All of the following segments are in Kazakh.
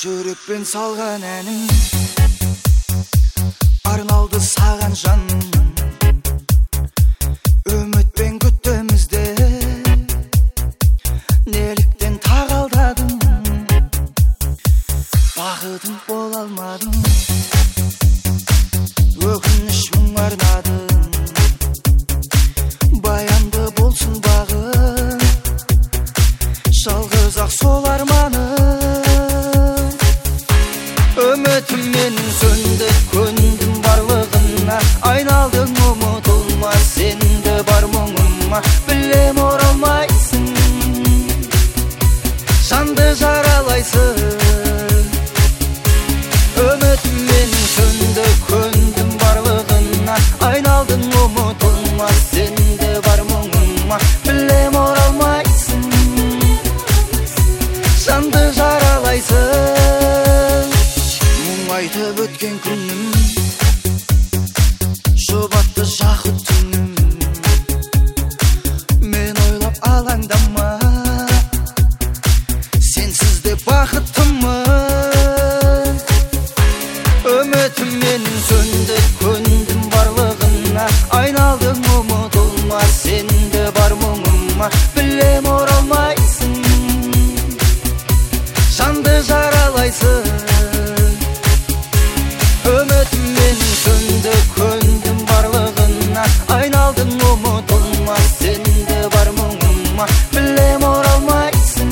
жүрекпен салған әнім арналды саған жаным. Үмітпен күттімізді неліктен тағалдадым, бақытым бола алмадым, өкініш мұң арнадым. Баянды болсын бағым, жалғыз ақ сол арманым. Үмітім менің сөнді, көндім барлығына, айналдың ұмытылмас сенді бар мұңыма. Білем оралмайсың, жанды жаралайсың. Үмітім менің сөнді, көндім барлығына, айналдың ұмытылмас сенді бар мұңыма. Білем оралмайсың, жанды жаралайсың. Айтып өткен күнім, жұбатты жақыт түнім. Мен ойлап алаңдама, сенсіз де бақыттымын. Үмітім менің сөнді, көндім барлығына, айналдың ұмытылмас сенді бар мұңыма. Білем оралмайсың, жанды жаралайсың. Үмітім менің сөнді, көндім барлығына, айналдың ұмытылмас сенді бар мұңыма. Білем оралмайсың,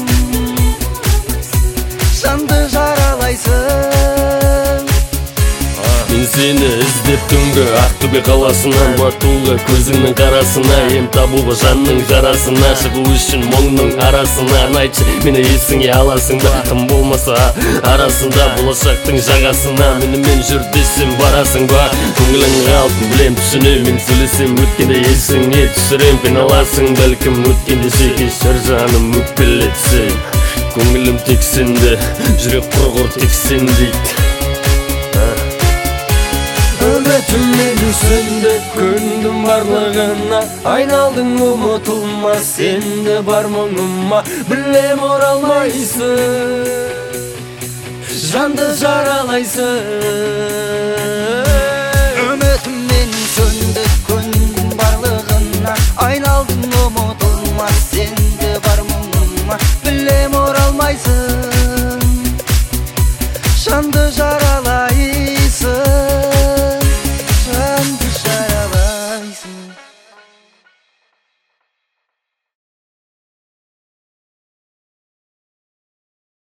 жанды жаралайсың. Мен сені іздеп түнгі Ақтөбе қаласынан, батуға көзіңнің қарасына, ем табуға жанның жарасына, шығу үшін мұңның арасынан. Айтшы, мені есіңе аласың ба, тым болмаса арасында, болашақтың жағасына. Менімен жүр десем барасың ба, көңілің қалпын білем түсінем. Мен сөйлесем өткенде есіңе түсірем, қиналасың бәлкім өткенде. Кешір жаным өкпелетсем, көңілім тек сенде, жүрек құрғыр тек сен дейді. Үмітім менің сөнді, көндім барлығына, айналдың ұмытылмас сенді бар мұңыма. Білем оралмайсың, жанды жаралайсың. Үмітім менің сөнді, көндім барлығына, айналдың ұмытылмас сенді бар мұңыма. Білем оралмайсың, жанды жаралайсың.